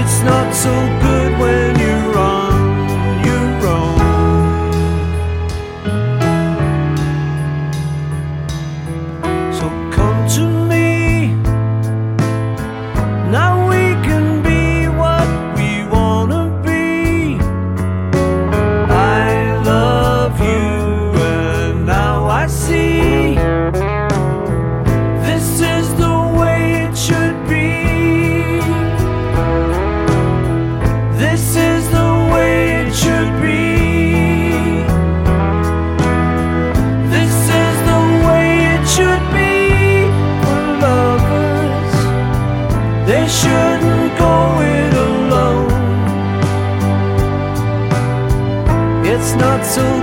It's not so good when you're on your own. So come to me, now we can be what we wanna be. I love you and now I see this is the way it should be. This is the way it should be. This is the way it should be for lovers. They shouldn't go it alone. It's not so